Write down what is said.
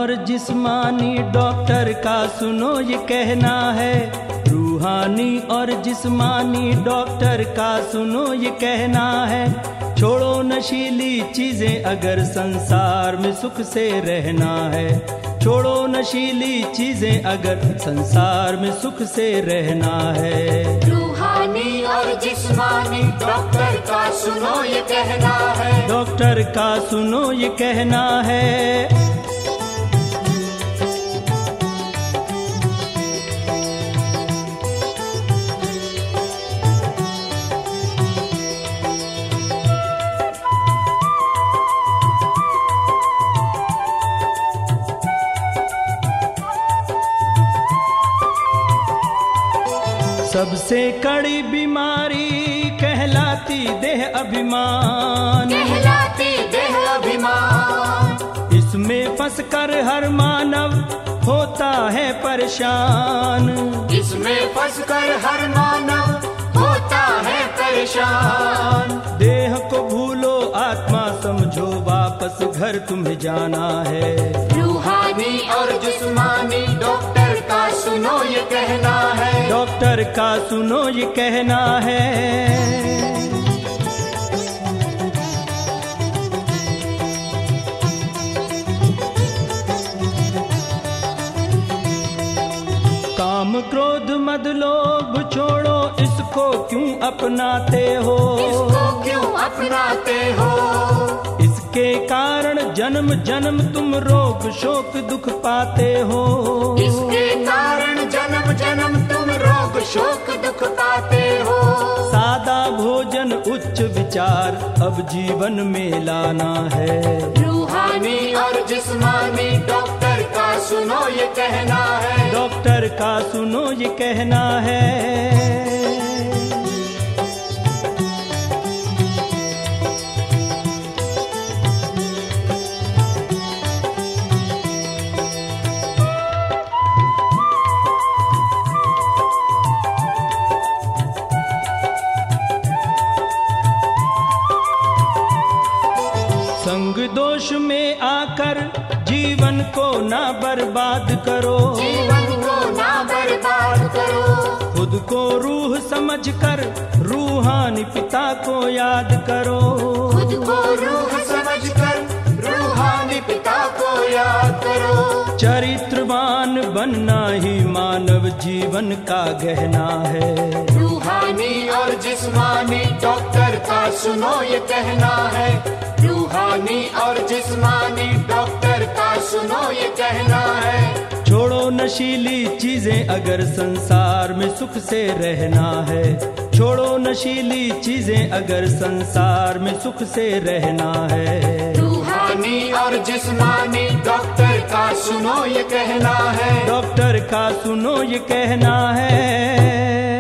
और जिस्मानी डॉक्टर का सुनो ये कहना है। रूहानी और जिस्मानी डॉक्टर का सुनो ये कहना है। छोड़ो नशीली चीजें अगर संसार में सुख से रहना है। छोड़ो नशीली चीजें अगर संसार में सुख से रहना है। रूहानी और जिस्मानी डॉक्टर का सुनो ये कहना है। डॉक्टर का सुनो ये कहना है। सबसे कड़ी बीमारी कहलाती देह अभिमान। कहलाती देह अभिमान। इसमें फंसकर हर मानव होता है परेशान। इसमें फंसकर हर मानव होता है परेशान। देह को भूलो आत्मा समझो वापस घर तुम्हें जाना है। रूहानी और जिस्मानी डॉक्टर का सुनो ये कहना है। डॉक्टर का सुनो ये कहना है। काम क्रोध मद लोभ छोड़ो इसको क्यों अपनाते हो। इसको क्यों अपनाते हो। इसके कारण जन्म जन्म तुम रोग शोक दुख पाते हो। इसके कारण जन्म जन्म तुम रोग शोक दुख पाते हो। सादा भोजन उच्च विचार अब जीवन में लाना है। रूहानी और जिस्मानी डॉक्टर का सुनो ये कहना है। डॉक्टर का सुनो ये कहना है। संग दोष में आकर जीवन को ना बर्बाद करो। जीवन को ना बर्बाद करो। खुद को रूह समझकर रूहानी पिता को याद करो। खुद को रूह समझकर रूहानी पिता को याद करो। चरित्रवान बनना ही मानव जीवन का गहना है। रूहानी और जिस्मानी डॉक्टर का सुनो ये कहना है। रूहानी और जिस्मानी डॉक्टर का सुनो ये कहना है। छोड़ो नशीली चीजें अगर संसार में सुख से रहना है। छोड़ो नशीली चीजें अगर संसार में सुख से रहना है। रूहानी और जिस्मानी डॉक्टर का सुनो ये कहना है। डॉक्टर का सुनो ये कहना है।